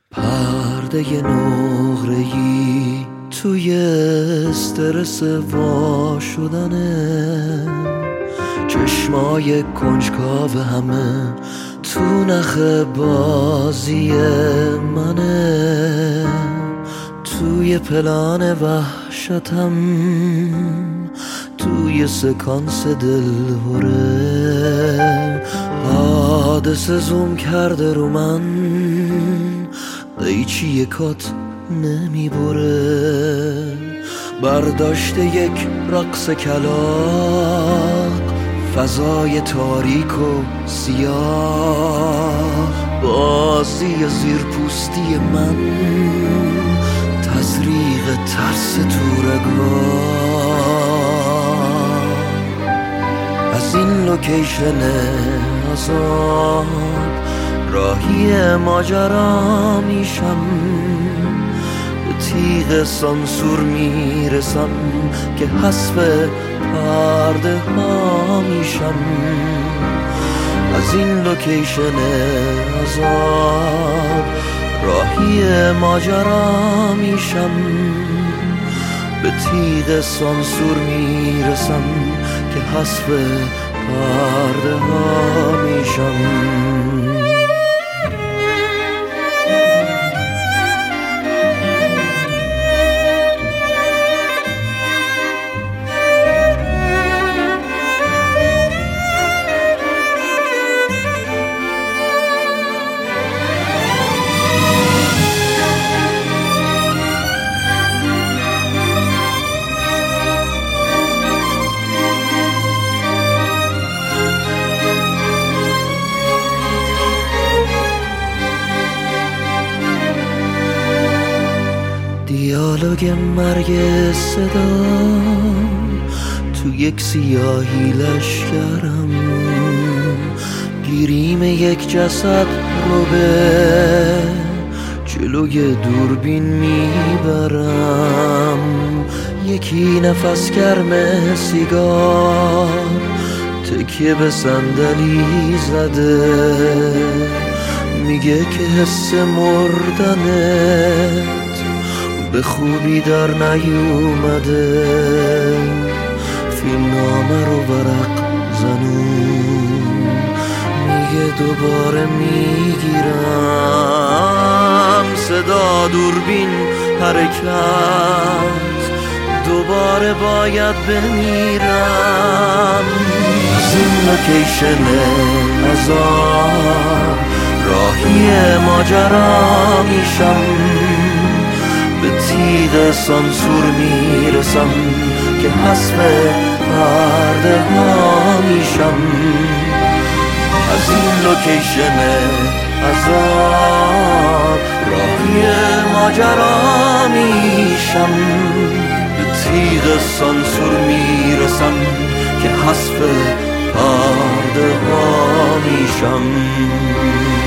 پرده نقره‌ای توی استرس وا شدنه، چشمای کنجکاو همه تو نخ بازی منه. توی پلان وحشتم، توی سکانس دلهوره، حادثه زوم کرده رو من، قیچی یکات نمیبره. برداشته یک رقص کلاغ، فضای تاریک و سیاه، بازی زیرپوستی من، تزریق ترس تو رگ‌ها. از این لوکیشن عذاب راهی ماجرا میشم، به تیغ سانسور میرسم که حذف پرده ها میشم. از این لوکیشن عذاب راهی ماجرا میشم، به تیغ سانسور میرسم که حذف پرده ها میشم. دیالوگ مرگ صدا تو یک سیاهی لشکرم، گیریم یک جسد رو به جلوی دوربین میبرم. یکی نفس گرم سیگار تکیه به صندلی زده، میگه که حس مردنه به خوبی در نیومده. فیلمنامه رو ورق زنون، میگه دوباره میگیرم. صدا دوربین حرکت، دوباره باید بمیرم. از این لوکیشن عذاب راهی ماجرا میشم، به تیغ سانسور میرسم که حذف پرده ها میشم. از این لوکیشن عذاب راهی ماجرا میشم، به تیغ سانسور میرسم که حذف پرده ها میشم.